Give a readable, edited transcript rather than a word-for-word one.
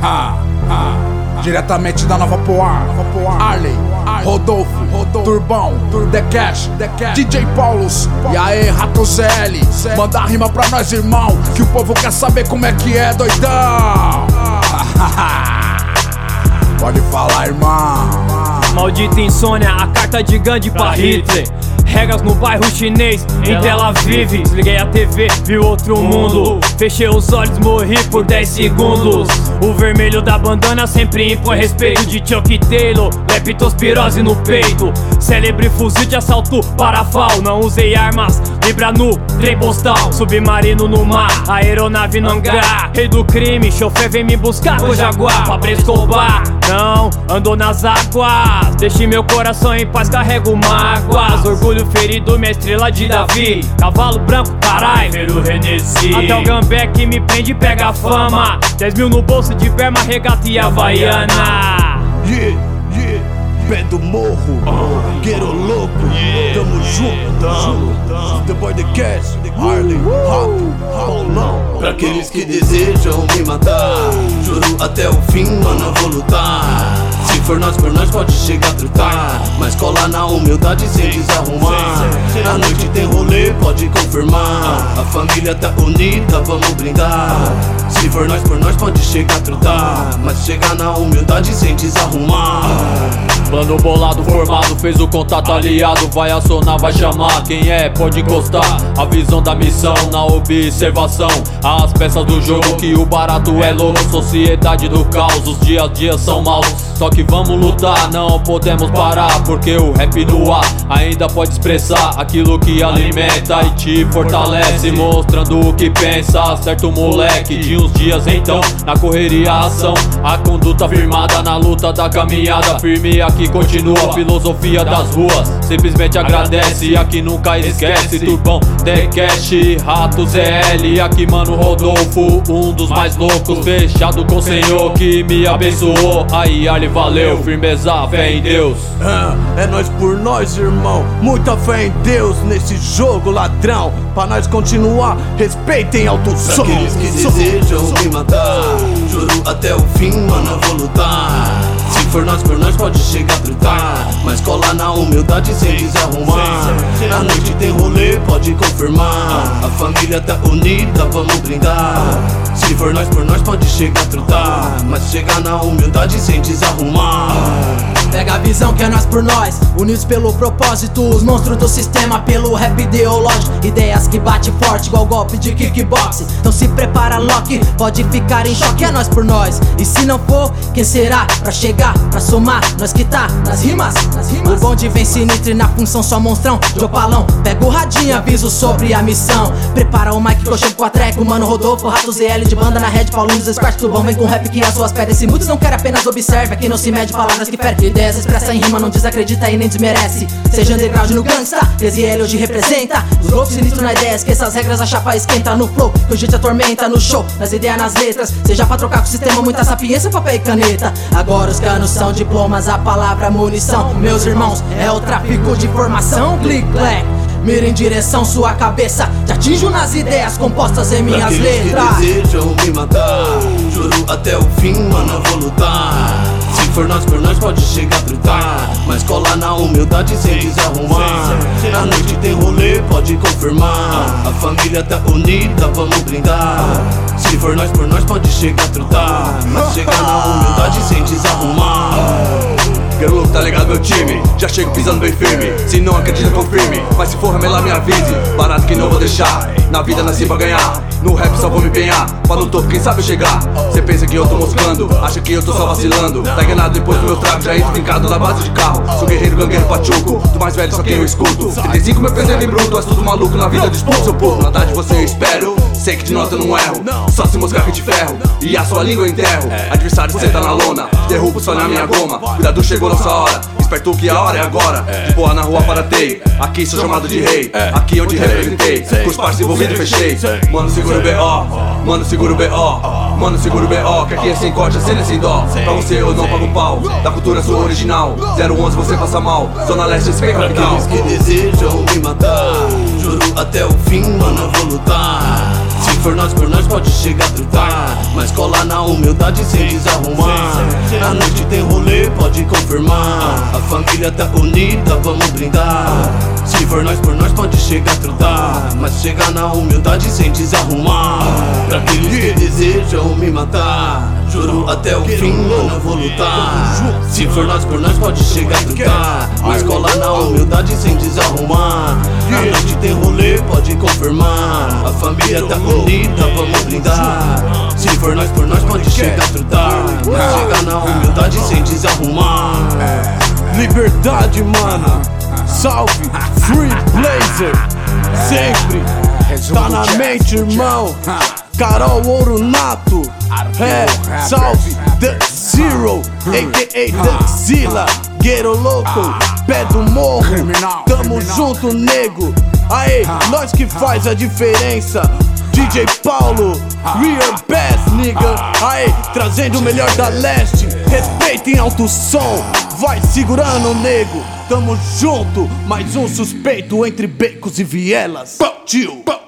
Diretamente da Nova Poá, Arley, Rodolfo, Turbão, The Cash, DJ Paulus. E aí, Rato ZL, manda rima pra nós, irmão, que o povo quer saber como é que é, doidão. Pode falar, irmão. Maldita insônia, a carta de Gandhi pra Hitler. Regras no bairro chinês, em Tel Aviv. Desliguei a TV, vi outro mundo. Fechei os olhos, morri por 10 segundos. O vermelho da bandana sempre impõe respeito. De Chuck Taylor, leptospirose no peito. Célebre fuzil de assalto parafal. Não usei armas, libra no trem postal. Submarino no mar, aeronave no hangar. Rei do crime, chofer vem me buscar com Jaguar. Pablo Escobar, não andou nas águas. Deixe meu coração em paz, carrego mágoas. Orgulho ferido, minha estrela de Davi. Cavalo branco, carai, Vero Renesci. Até o Gambé que me prende e pega a fama. 10 mil no bolso de berma, regata e havaiana. Pé do morro, Guero louco, tamo junto, The Boy, The Cash, Arley, Rato, Paulão. Pra aqueles que desejam me matar, juro até o fim, mano, eu vou lutar. Se for nós por nós pode chegar a trutar, mas cola na humildade sem desarrumar. A noite tem rolê, pode confirmar. A família tá unida, vamos brindar. Se for nós por nós pode chegar a trutar, mas chegar na humildade sem desarrumar. Plano bolado formado, fez o contato aliado. Vai acionar, vai chamar, quem é pode encostar. A visão da missão na observação. As peças do jogo que o barato é louco. Sociedade do caos, os dias a dias são maus. Só que vamos lutar, não podemos parar. Porque o rap no ar ainda pode expressar aquilo que alimenta e te fortalece, mostrando o que pensa, certo moleque. De uns dias então, na correria a ação, a conduta firmada na luta da caminhada. Firme aqui continua a filosofia das ruas. Simplesmente agradece, aqui nunca esquece. Turbão, The Cash, Rato ZL. Aqui mano Rodolfo, um dos mais loucos. Fechado com o Senhor que me abençoou. Aí Ali, valeu, firmeza, fé em Deus. É nós por nós, irmão, muita fé em Deus nesse jogo, ladrão. Pra nós continuar, respeitem alto som. Pra aqueles que desejam me matar, juro até o fim, mano, eu vou lutar. Se for nós por nós pode chegar a trutar, mas cola na humildade sem desarrumar. A noite tem rolê, pode confirmar. A família tá unida, vamos brindar. Se for nós por nós pode chegar a trutar, mas chegar na humildade sem desarrumar. Pega a visão que é nós por nós, unidos pelo propósito. Os monstros do sistema pelo rap ideológico. Ideias que bate forte igual golpe de kickboxing. Então se prepara, Loki, pode ficar em choque. É nós por nós, e se não for, quem será? Pra chegar, pra somar, nós que tá nas rimas. O bonde vem sinistro e na função só monstrão de opalão. Pega o radinho, aviso sobre a missão. Prepara o mic que eu chego com a track. O mano Rodolfo, Rato ZL de banda na Red, Paulinho dos Squart, Tubão vem com rap que as suas pedras. Se muitos não querem apenas observe, aqui não se mede palavras que ferem. Ideias expressa em rima, não desacredita e nem desmerece. Seja underground no gangsta, DZL hoje representa. Os loucos sinistros na ideia, esqueça as regras, a chapa esquenta no flow, que o gente atormenta no show, nas ideias, nas letras. Seja pra trocar com o sistema, muita sapiência, papel e caneta. Agora os canos são diplomas, a palavra munição. Meus irmãos, é o tráfico de informação. Click, clack, mira em direção sua cabeça. Te atinjo nas ideias compostas em minhas letras. Pra aqueles que desejam me matar, juro até o fim, mano, eu vou lutar. Se for nós por nós pode chegar a trutar, mas cola na humildade sem desarrumar. A noite tem rolê, pode confirmar. A família tá unida, vamos brindar. Se for nós por nós pode chegar a trutar, mas chegar na humildade sem desarrumar. Quero louco, tá ligado meu time? Já chego pisando bem firme. Se não acredita, confirme. Mas se for ramelar, me avise. Barato que não vou deixar. Na vida nasci pra ganhar. No rap só vou me empenhar. Pra no topo, quem sabe chegar. Cê pensa que eu tô moscando, acha que eu tô só vacilando. Tá enganado depois do meu trago, já entro fincado na base de carro. Sou guerreiro, gangueiro, pachuco. Do mais velho, só quem eu escuto. 35 meu peso é bruto, és tudo maluco na vida disputa, seu povo. Na verdade você eu espero. Sei que de nota eu não erro. Só se moscar que te ferro. E a sua língua eu enterro. Adversário senta na lona. Derrubo só na minha goma. Cuidado, chegou nossa hora. Esperto que a hora é agora. De boa na rua paratei. Aqui sou chamado de rei. Aqui onde representei. Com os parceiros envolvidos fechei. Mano, segura o B.O. Mano, segura o B.O. Mano, segura o B.O. Que aqui é sem corte, a cena é sem dó. Pra você eu não pago pau. Da cultura sou original. 011 você passa mal. Zona Leste esse é capital. Aqueles que desejam me matar, juro até o fim, mano, eu vou lutar. Se for nós por nós pode chegar a trutar, mas cola chegar na humildade sem desarrumar. A noite tem rolê, pode confirmar. A família tá unida, vamos brindar. Se for nós por nós, pode chegar a trudar. Mas chegar na humildade sem desarrumar. Pra aqueles que desejam me matar, juro até o fim, mano, eu vou lutar. Se for nós por nós, pode chegar a trudar. Mas colar na humildade sem desarrumar. A noite tem rolê, pode confirmar. A família tá unida, vamos brindar. Se for nós por nós, pode chegar a trudar. Mas chegar na humildade sem desarrumar. Liberdade, mano. Salve, Free Blazer. Sempre tá na mente, irmão. Carol Ouro Nato. Salve, The Zero, a.k.a. The Zilla. Guero louco, pé do morro. Tamo junto, nego. Aê, nós que faz a diferença. DJ Paulo, real best, nigga. Aê, trazendo o melhor da leste. Respeito em alto som. Vai segurando, nego. Tamo junto, mais um suspeito entre becos e vielas. Tio.